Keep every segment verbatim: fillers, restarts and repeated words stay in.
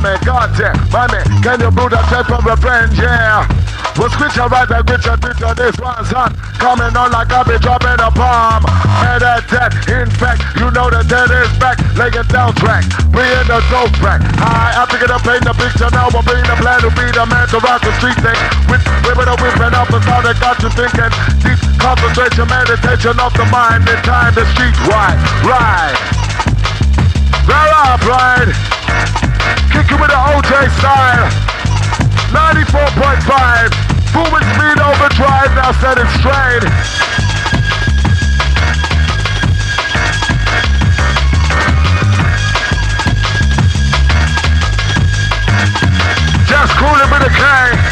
me, goddamn, my man, can you build a type of revenge, yeah? We'll switch your right and switch your twitch on this one's hot. Coming on like I'll be dropping a bomb. And at that, in fact, you know the dead is back. Laying down track, bringing the dope back. I have to get up, paint the picture now. We'll bring the plan to be the man to rock the street thing. With women are whipping up the sound that got you thinking. Deep concentration, meditation of the mind. In time, the street wide, ride. Well up, ride. Kick you with the O J style. ninety-four point five, booming speed overdrive, now set it straight. Just coolin' with a K.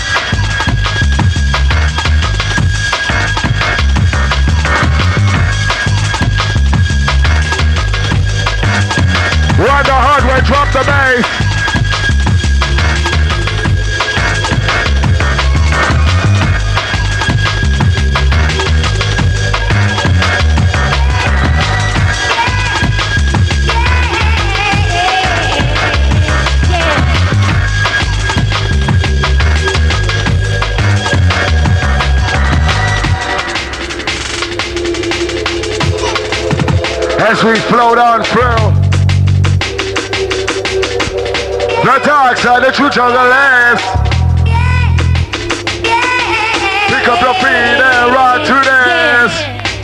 Run the hard way, drop the bass. As we float on through the dark side, the truth of the last. Pick up your feet and run to this.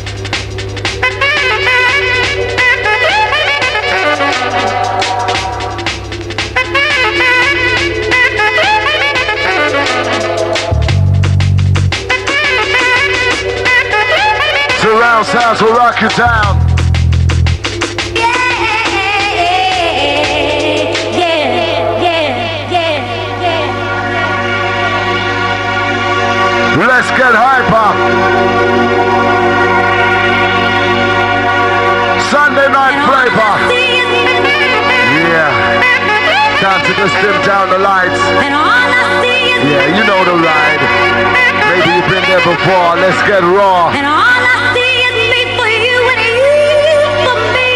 Surround sounds will rock you down. Let's get hyper. Sunday night flavor. Yeah. Time to just dim down the lights. Yeah, you know the ride. Maybe you've been there before. Let's get raw. And all I see is me for you and you for me.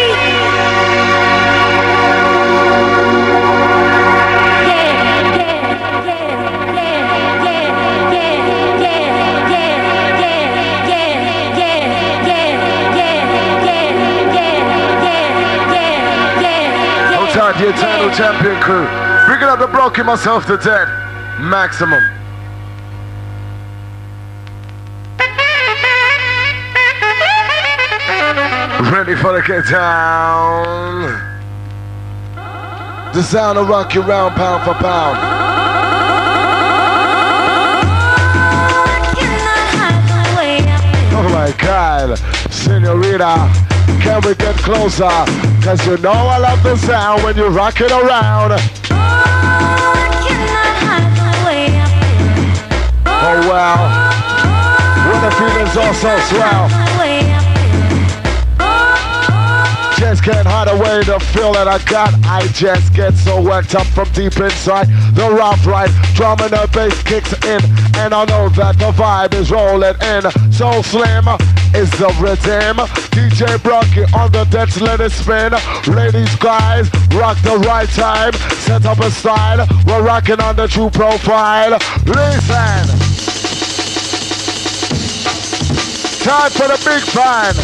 The eternal champion crew. Bringing up the block in myself to dead. Maximum. Ready for the get down. The sound will rock you round pound for pound. Oh my God, Senorita, can we get closer? Cause you know I love the sound when you rock it around. Oh, I cannot hide the way I feel. Oh wow, when the feeling's all so swell. Just can't hide away the feel that I got. I just get so worked up from deep inside. The rough ride, drum and the bass kicks in, and I know that the vibe is rolling in. So slim is the rhythm. D J Brocky on the decks, let it spin. Ladies, guys, rock the right time. Set up a style, we're rocking on the true profile. Listen. Time for the big fan.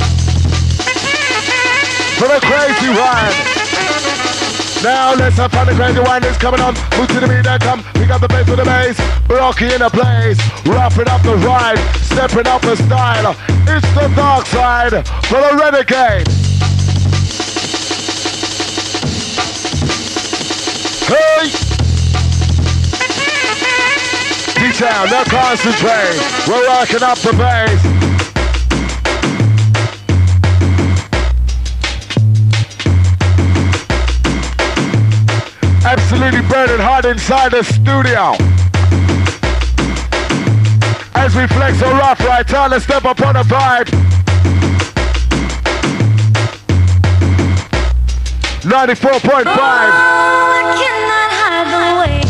For the crazy one. Now let's have fun, the crazy one is coming on. Move to the beat and come, pick up the bass with the bass. Brocky in the place, roughing up the ride, stepping up the style. It's the dark side for the renegade. Hey! D-Town, now concentrate. We're rocking up the bass. Absolutely burning hot inside the studio. As we flex so rough right, time to step up on the vibe. ninety-four point five. Oh, I cannot hide the way.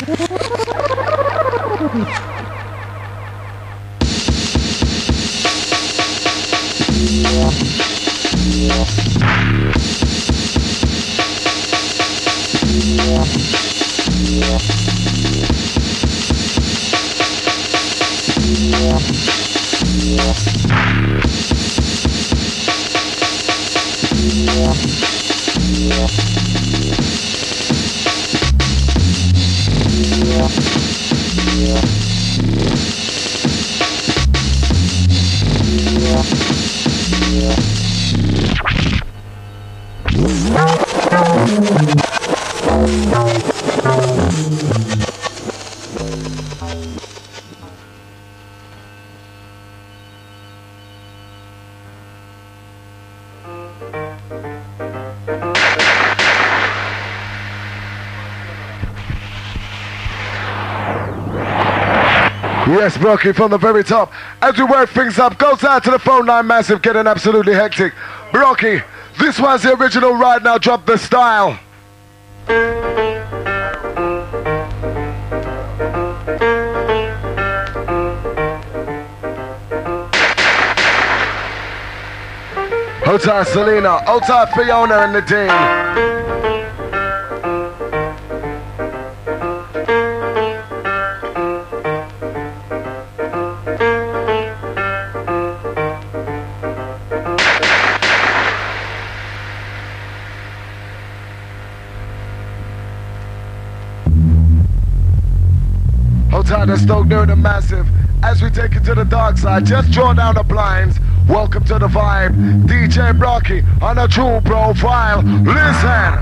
Yes, Brocky, from the very top. As we work things up, goes out to the phone line massive, getting absolutely hectic. Brocky, this one's the original ride, now drop the style. Hold tight, Selena. Hold tight, Fiona and Nadine. The Stoke near the massive as we take it to the dark side. Just draw down the blinds. Welcome to the vibe. D J Brocky on a true profile. Listen.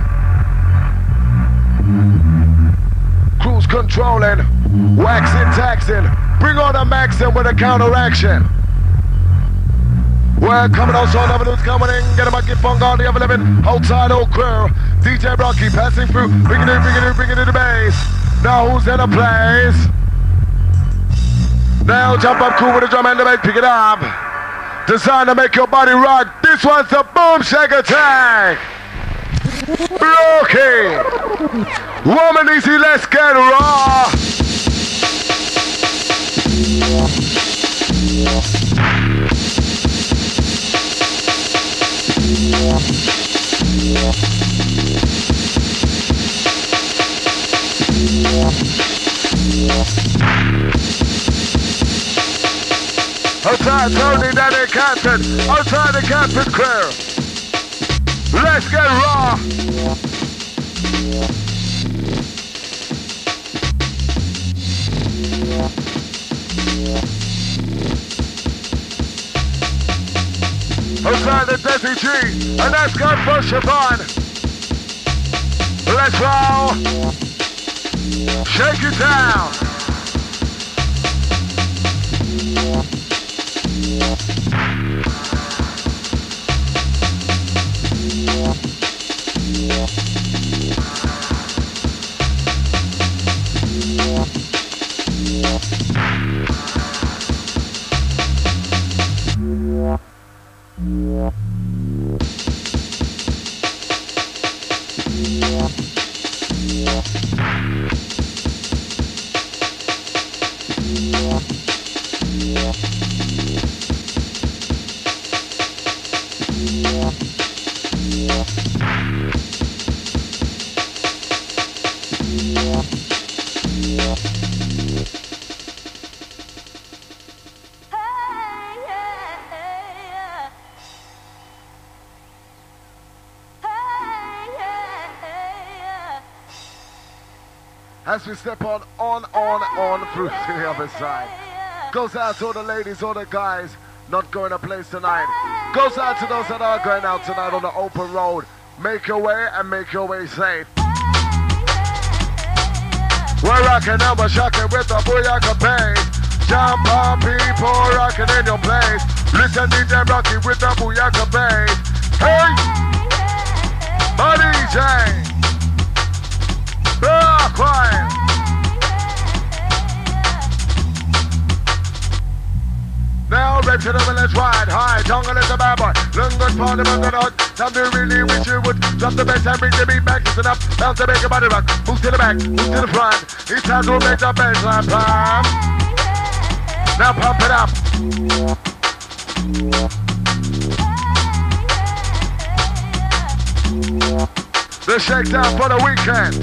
Cruise controlling, waxing, taxing. Bring on the maxing with a counteraction. We're coming on, so never lose coming in. Get him a gift on all the other living. Outside old crew. D J Brocky passing through. Bringing it, bringing it, bringing it to the base. Now who's in the place? Now jump up cool with the drum and the bass, pick it up. Designed to make your body rock. This one's the Boom Shake Attack. Brocky. Woman easy, let's get raw. Outside Tony, Danny Captain. Outside the Captain crew. Let's get raw. Outside the Desi G. And that's got for Siobhan. Let's roll. Shake it down. As we step on, on, on, on through to the other side. Goes out to all the ladies, all the guys not going to place tonight. Goes out to those that are going out tonight on the open road. Make your way and make your way safe. We're rocking and we're shocking with the Booyaka bass. Jump on people rocking in your place. Listen D J Brocky with the Booyaka bass. Hey! My D J! Rock wine. Now way to the village wide, high, jungle is a bad boy. Look good for the mountain out. Time to really wish you would drop the bass and bring the beat back. Listen up, bounce to make your body rock. Move to the back, move to the front. It's time to make the baseline pump. Now pump it up. The shakedown for the weekend.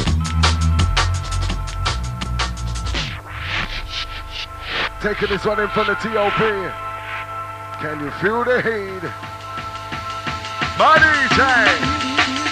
Taking this one in from the T O P. Can you feel the heat? My D J.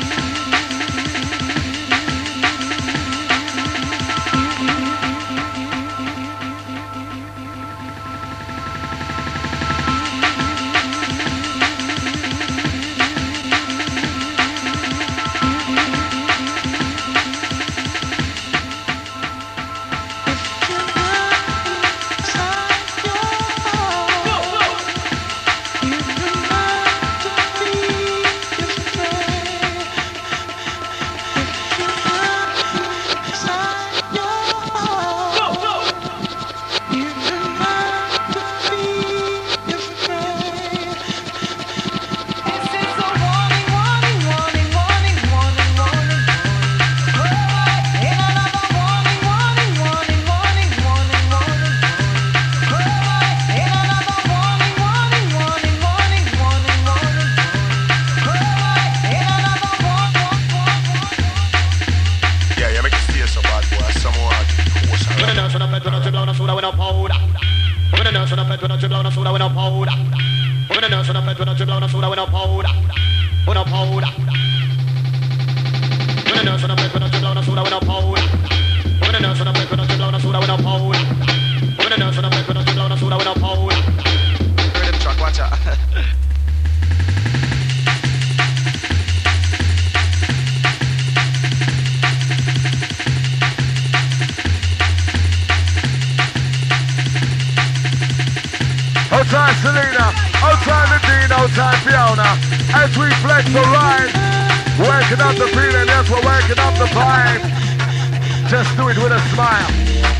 Outside Selena, outside Nadine, outside Fiona. As we flex the ride, working up the feeling, yes, we're working up the vibe. Just do it with a smile.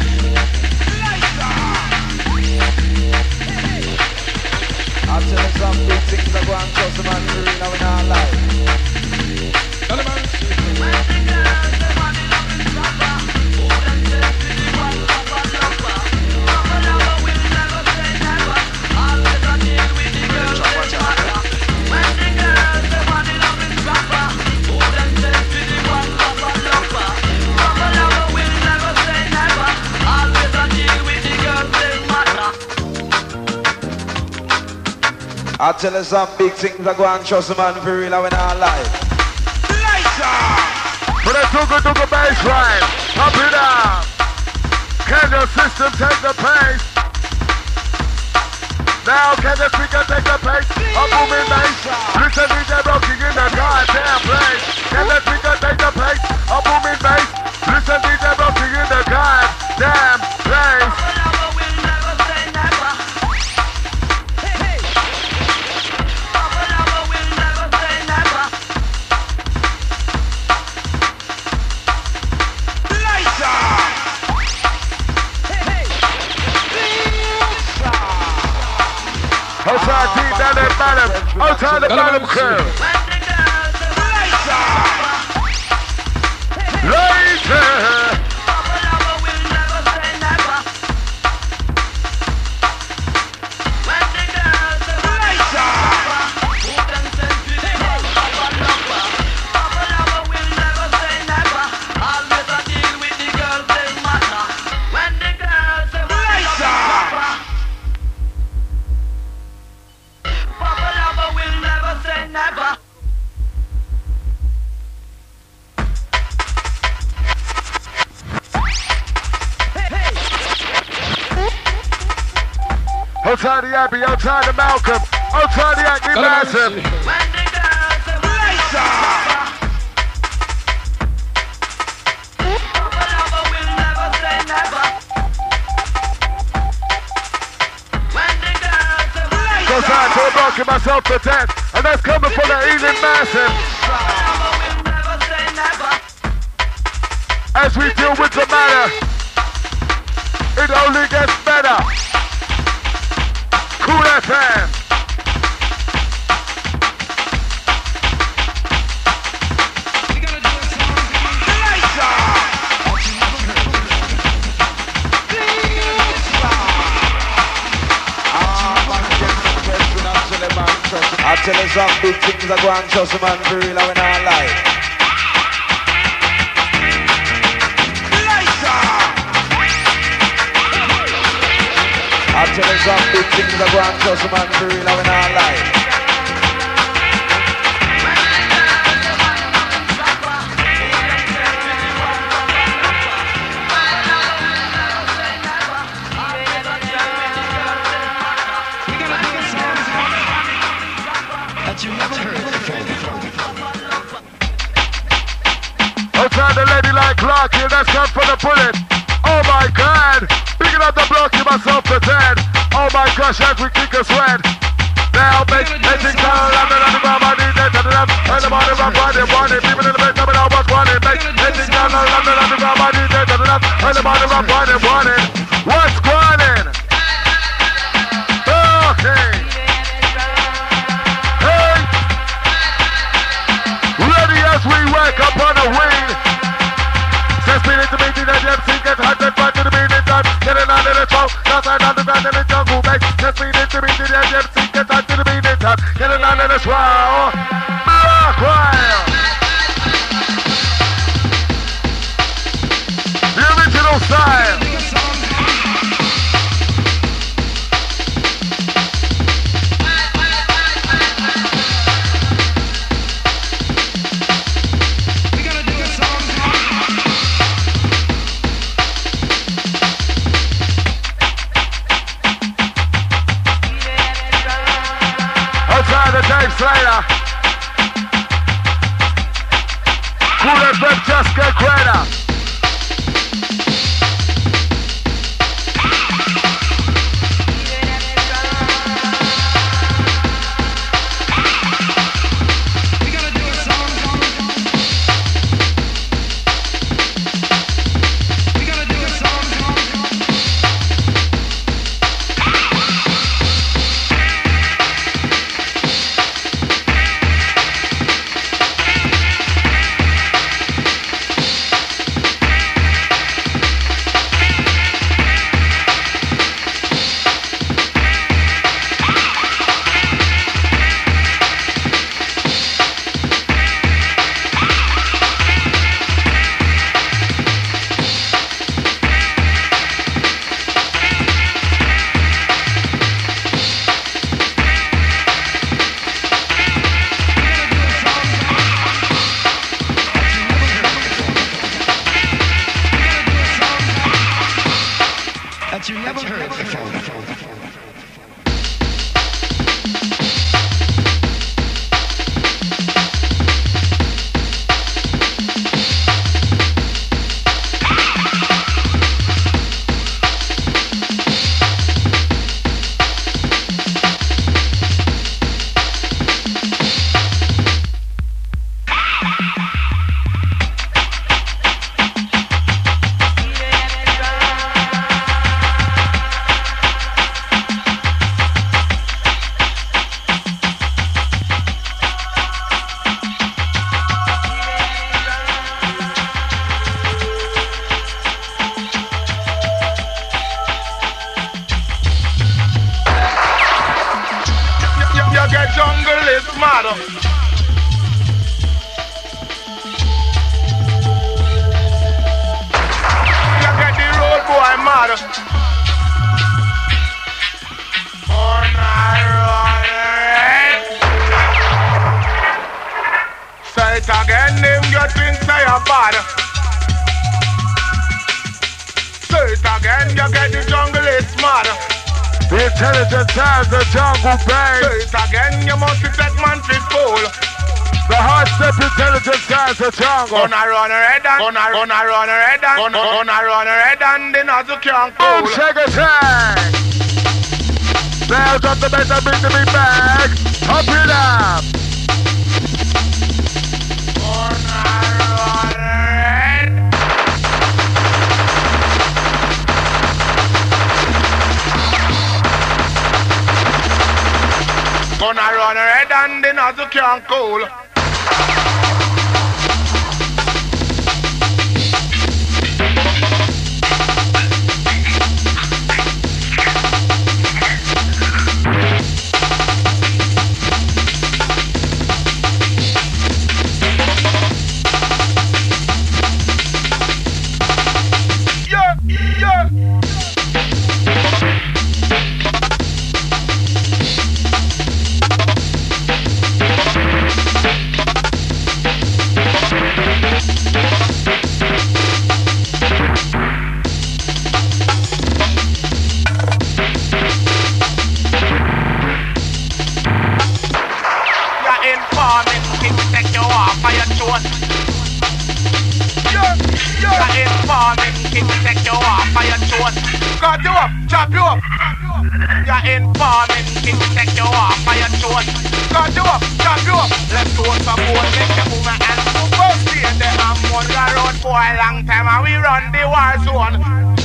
I'll tell you some big things that go on trust them and real now in our life. I'll tell you some big things that go and trust them and for real in our life. For the Tuga Tuga bass line, up it up. Can your system take the pace? Now can the speaker take the pace? A booming bass. Listen D J rocking in the goddamn place. Can the speaker take the pace? A booming bass. Listen D J rocking in the goddamn place. Outside Deep down at bottom, outside the bottom crew. Later. Outside the Abbey, outside the Malcolm, outside the Acme Massive. Cause I told rocking myself to death, and that's coming from the Ealing Massive. As we deal with the matter, it only gets better. Cool F M. I tell you some big things are going to some man for real and we not lie. I tell you some big things are going to some man for real and we not lie. The lady like Clark here, that's come for the bullet. Oh my God, picking up the block, you myself pretend. Oh my gosh, as we kick a sweat. Now make making color London and the body dead to the left. And the body rock body body. People in the bed coming out what's wanted. Make making color London and the body dead to the left. And the body rock body body. What's going? Okay. Hey. Ready as we wake up on the wing. Just be it to me, the M C get hot and back to the beat in time. Get it under the throat, that's right under the jungle, mate. Just be it to me, the M C get hot to the beat in time. Get it under the swell. Rock wild. The original style. Slater. Cool as them just get greater. that you never heard before. Gonna run her head and gonna gonna run her head and gonna gonna run her head and the nozzle can't cool. Boom, shake a tank. Now drop the bass and bring the beat back. Pump it up. Gonna run her head. Gonna run red and the nozzle can't cool. Yeah, yeah. Cut you up, chop you up. You're informing, king take you off by your throat. Cut you up, chop you up. Let's go some more, make the movement and super stay there. I'm on the road for a long time and we run the war zone.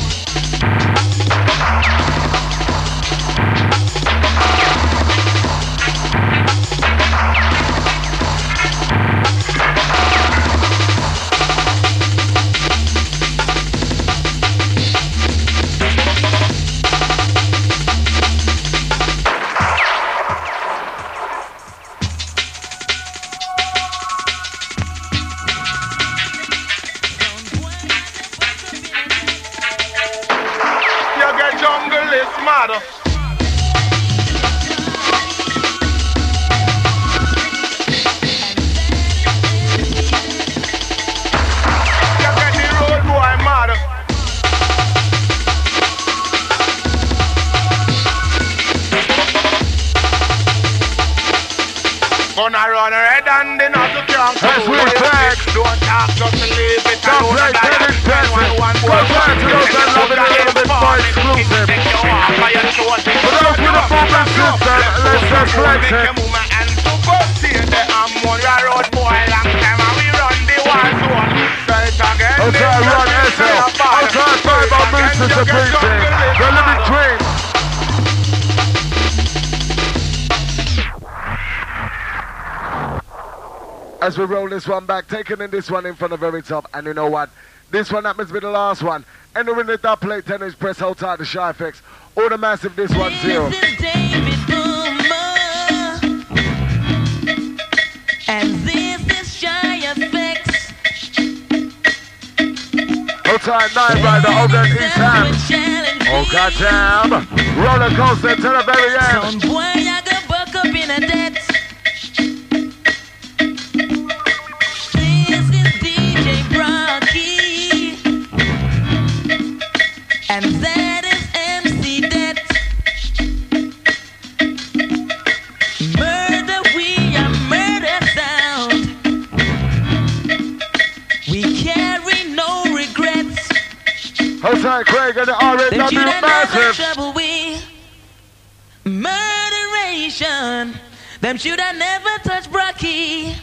Gonna run red and the nozzle can't cool. Don't talk, just leave it alone. Don't play tennis dancing. Go back to those that love it a little bit more exclusive. For those with a proper system, let's just flex it. Okay, run S L. Outside five, our ministers are preaching. The living dream. As we roll this one back, taking in this one in from the very top, and you know what? This one happens to be the last one. Entering the top plate tennis, press hold tight the Shy F X. All the massive, this one zero. This is David Boomer, and this is Shy F X. Hold tight, nine rider over in East Ham. Oh goddamn! Roller coaster to the very end. Some boy I go buck up in a debt. And that is M C Det. Murder, we are murder sound. We carry no regrets. Outside Craig and the R A W massive. Trouble we murderation. Them should have never touched Brocky.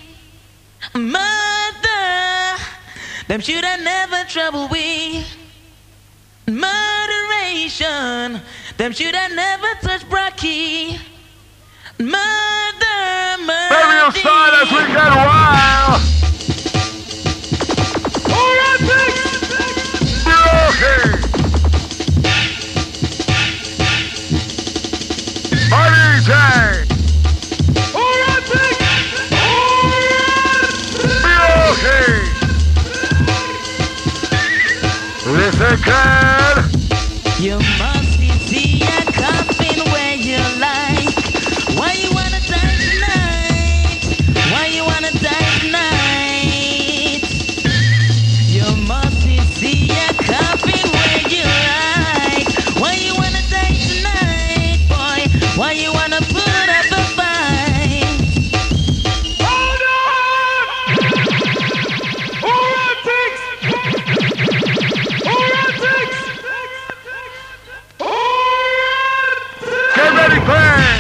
Murder. Them should have never trouble we. Murderation. Them should have never touched Brocky. Murder, murder. Baby, your style as we get wild. Alright, big. Okay. Money J. Alright, big. Alright. Okay. Listen, girl. You must be see a coffin where you like. Why you wanna die tonight? Why you wanna die tonight? You must be see a coffin where you like. Why you wanna die tonight, boy? Why you wanna put up a fight? Hold on! Alright, Tix! Alright, Tix! Get ready, plan!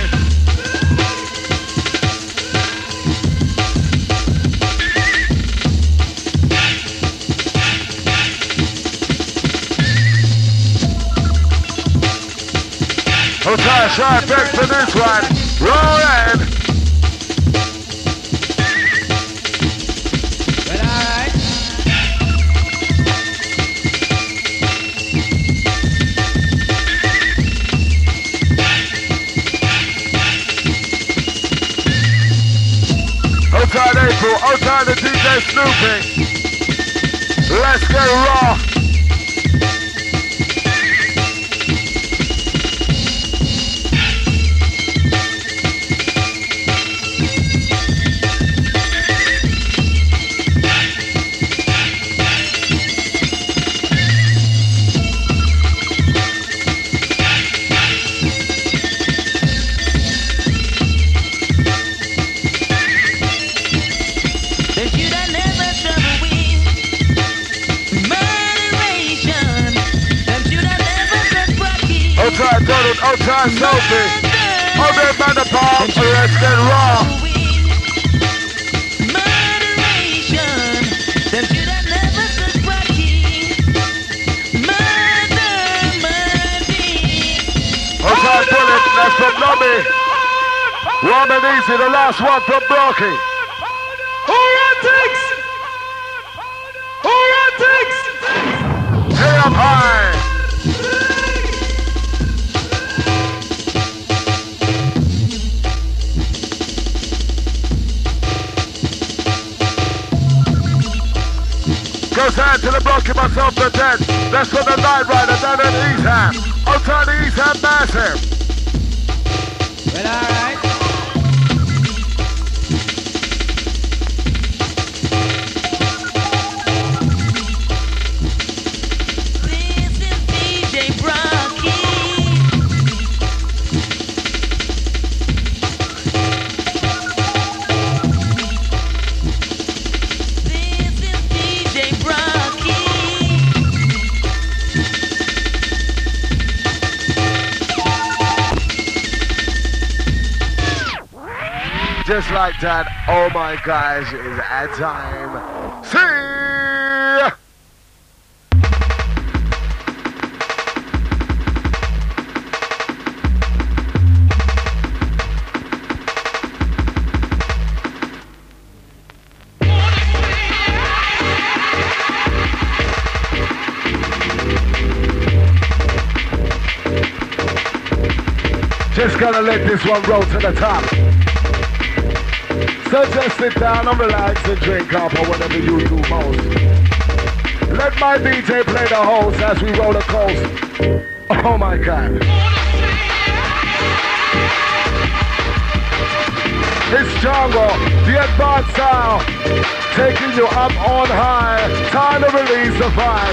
Hotel Shy F X for this one. Roll in. Outside the D J Snoopy. Let's get raw. Outside Donald, outside Sophie. All day by the palm, let's get raw. Moderation, them should have never touched Rocky. Murder, murder. Outside Bullet, that's from Nobby. Warm and easy, the last one from Brocky. Horatics! Horatics! Stay up high. Goes down to the Brocky, myself the dead. That's for the Night Rider down at East Ham. Outside the East Ham Massive. Well, alright. This is D J Brocky. This is D J Brocky. Just like that, oh my gosh, it's at time. See! Just gonna let this one roll to the top. So just sit down and relax and drink up or whatever you do most. Let my D J play the host as we roll the coast. Oh my God. It's Jungle, the advanced sound, taking you up on high. Time to release the vibe.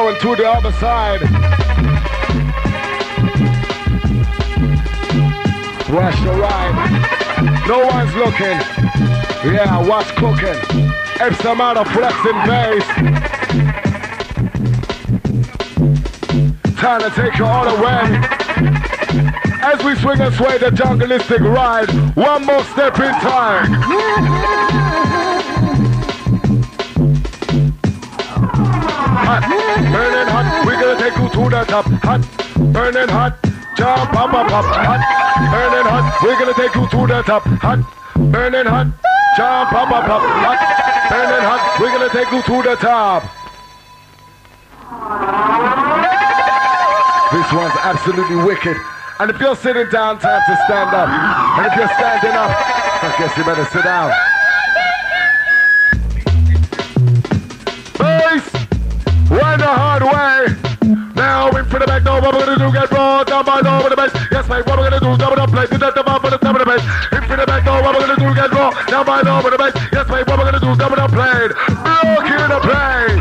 going to the other side. Watch the ride. No one's looking. Yeah, what's cooking? X amount of flexing bass. Time to take you all away. As we swing and sway the jungleistic ride. One more step in time. Hot, burning hot. We're gonna take you to the top. Hot, burning hot. Jump up, up, up. Hot, burning hot. We're gonna take you to the top. Hot, burning hot. Jump up, up, up. Hot, burning hot. We're gonna take you to the top. This one's absolutely wicked. And if you're sitting down, time to stand up. And if you're standing up, I guess you better sit down. Bass, why the hard way? Now in for the back door, what we're gonna do, get brought down by the over the bass. Yes, mate, what we're gonna do, double up, play, do that the bar for the top of the bass. In for the back door, what we're gonna do, get brought down by the over the bass. Yes, mate, what we're gonna do, double up, play, block in the place.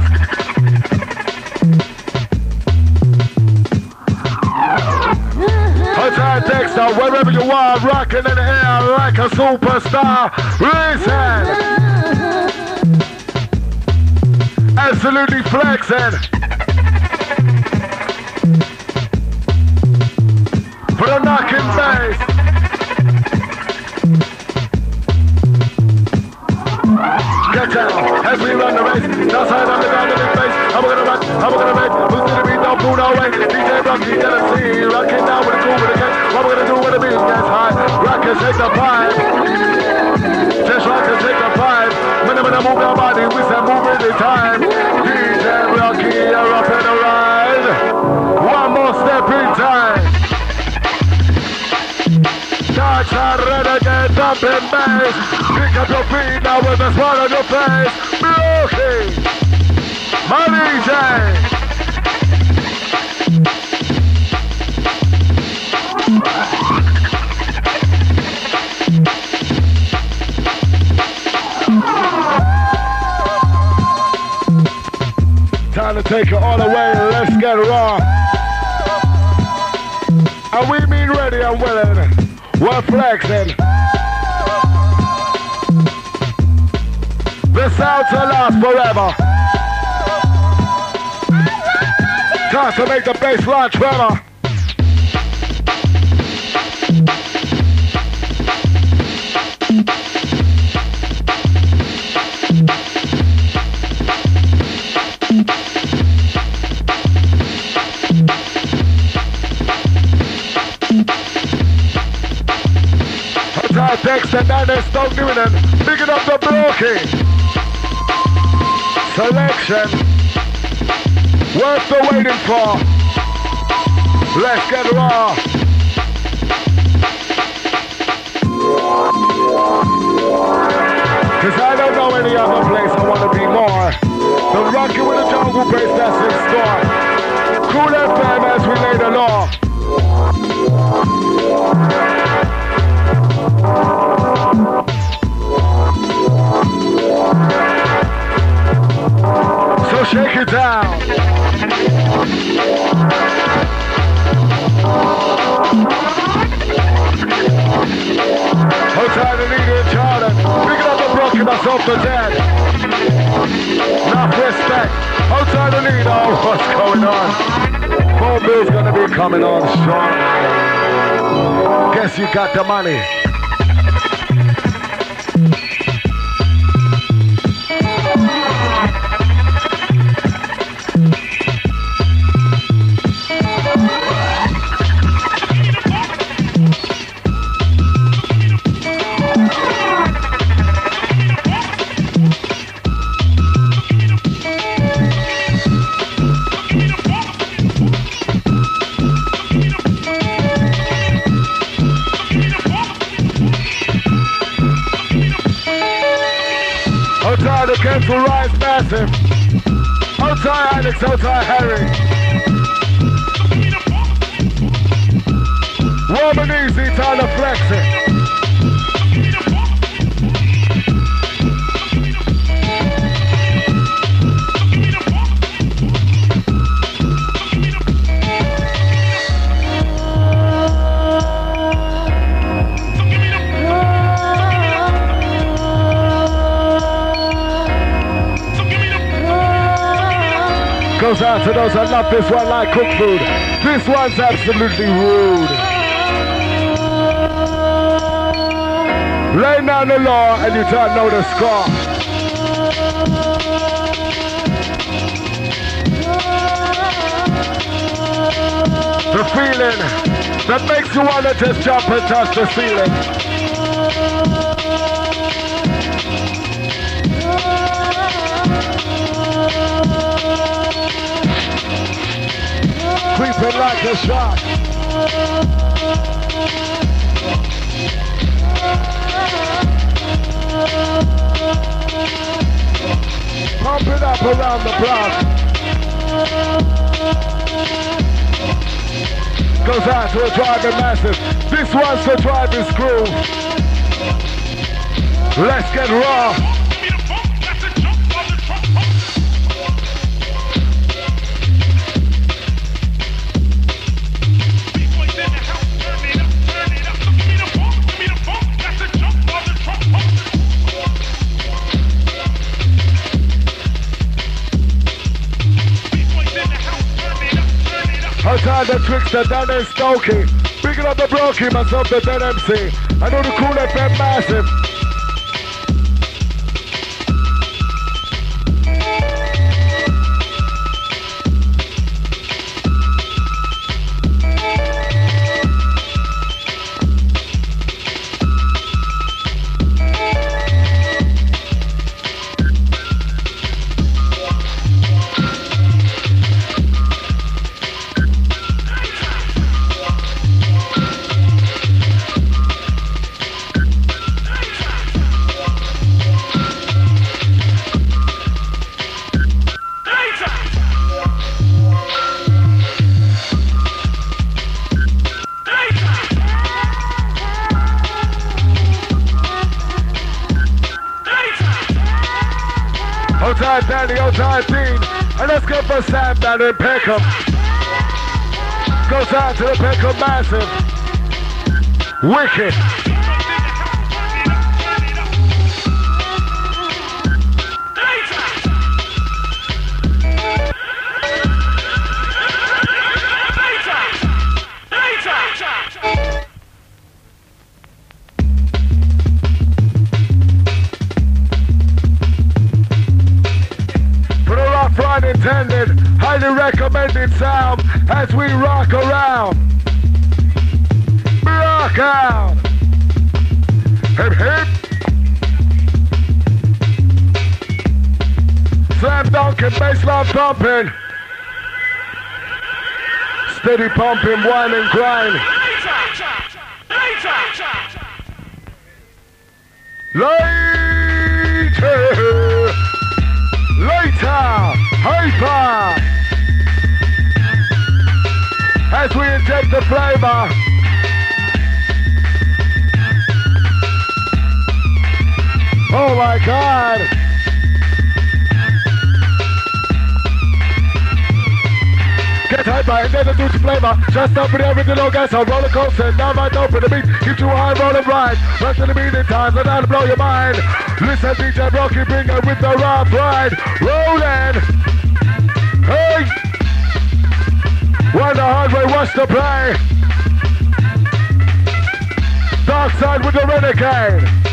Hotel Dexter, wherever you are, rocking in the air like a superstar. Listen, absolutely flexing. For the knocking bass. Get down as we run the race. Outside on the ground in the face. How we gonna rock? How we gonna make? Who's gonna be no food no way? D J Rocky, Tennessee, rocking down with the cool with the cat. What we gonna do when the beat gets high? Rockers take the pipe. Just rockers take the pipe. When I move your body, we say move in the time. D J Rocky, you're up in the ride. One more step in time. Touch our renegade up in bass. Pick up your feet now with a smile on your face. Brookie, my D J. Time to take it all away. Let's get raw. And we mean ready and willing. We're flexing. The sound to last forever. Time to make the bass line tremor. Dexter, and they stop doing them. Picking up the blocking. Selection. Worth the waiting for. Let's get raw. Cause I don't know any other place I want to be more. The rocking with the jungle bass that's in store. Cool F M as we lay the law. So shake it down. Hotel the leader in Jordan. Picking up the broken myself to dead. Enough respect. Hotel the leader. What's going on? More bills gonna be coming on strong. Guess you got the money. Outside the Kent will rise massive. Outside Alex, outside Harry. Warm and easy, time to flex it. Goes out to those that love this one like cooked food. This one's absolutely rude. Lay down the law and you don't know the score. The feeling that makes you wanna just jump and touch the ceiling. Creeping like a shark. Pump it up around the block. Goes out to a driving massive. This one's the driving screw. Let's get raw. Outside the trickster down in Stokey. Picking up the brokey, myself the dead M C. I know the cool F M massive. Outside Danny, outside Dean, and let's go for Sam down in Peckham. Goes out to the Peckham massive. Wicked. Intended, highly recommended sound as we rock around. Rock out. Hip hip. Slam dunk and baseline pumping. Steady pumping, wine and grind. Later. Later. Hyper! As we inject the flavor. Oh my God! Get hyper and then the juicy flavor. Just up with everything on gas on roller coaster. Now right open the beat. Keep you high rolling right. Run to the beat in time, so that'll blow your mind. Listen, D J Rocky, bring it with the rough ride. Rolling! Hey! One the hard way, watch the play. Dark side with the renegade.